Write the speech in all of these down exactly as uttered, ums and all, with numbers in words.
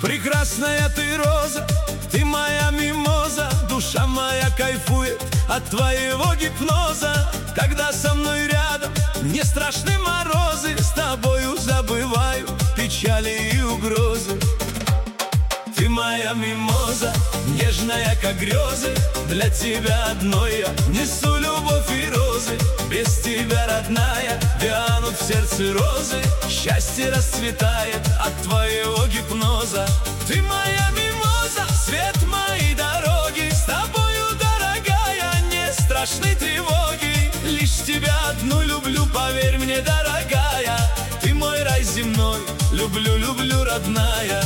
Прекрасная ты роза, ты моя мимоза. Душа моя кайфует от твоего гипноза. Когда со мной рядом, не страшны морозы. С тобою забываю печали и угрозы. Ты моя мимоза, нежная как грезы. Для тебя одной я несу любовь и розы. Без тебя, родная, вянут в сердце розы. Счастье расцветает от твоего гипноза. Ты моя мимоза, свет моей дороги. С тобою, дорогая, не страшны тревоги. Лишь тебя одну люблю, поверь мне, дорогая. Ты мой рай земной, люблю, люблю, родная.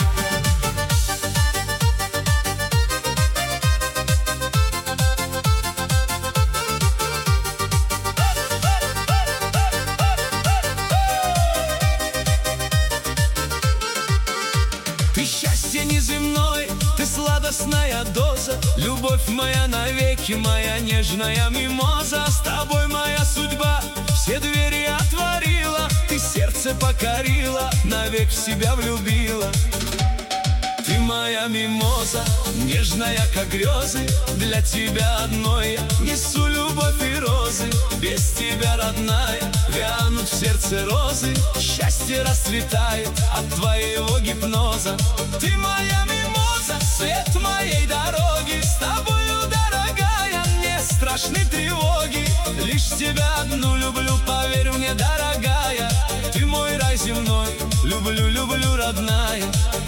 Ты счастье неземной, ты сладостная доза. Любовь моя навеки, моя нежная мимоза. С тобой моя судьба все двери отворила. Ты сердце покорила, навек в себя влюбила. Ты моя мимоза, нежная как грезы. Для тебя одной я несу любовь и розы. Без тебя, родная, вянут в сердце розы. Счастье расцветает от твоего гипноза. Ты моя мимоза, свет моей дороги. С тобою, дорогая, не страшны тревоги. Лишь тебя одну люблю, поверь мне, дорогая. Ты мой рай земной, люблю, люблю, родная.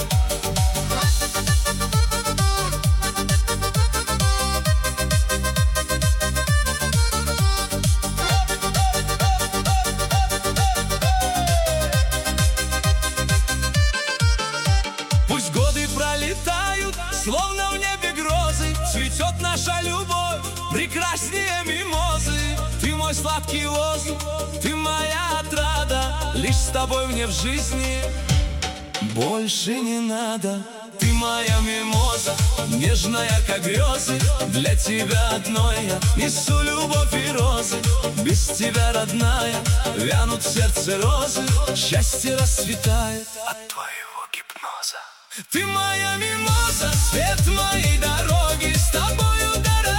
Пусть годы пролетают, словно в небе грозы. Цветет наша любовь, прекраснее мимозы. Ты мой сладкий воздух, ты моя отрада. Лишь с тобой мне в жизни больше не надо. Ты моя мимоза, нежная как грезы. Для тебя одной я несу любовь и розы. Без тебя, родная, вянут в сердце розы. Счастье расцветает от твоего гипноза. Ты моя мимоза, свет моей дороги. С тобою,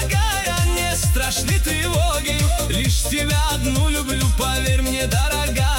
дорогая, не страшны тревоги. Лишь тебя одну люблю, поверь мне, дорогая.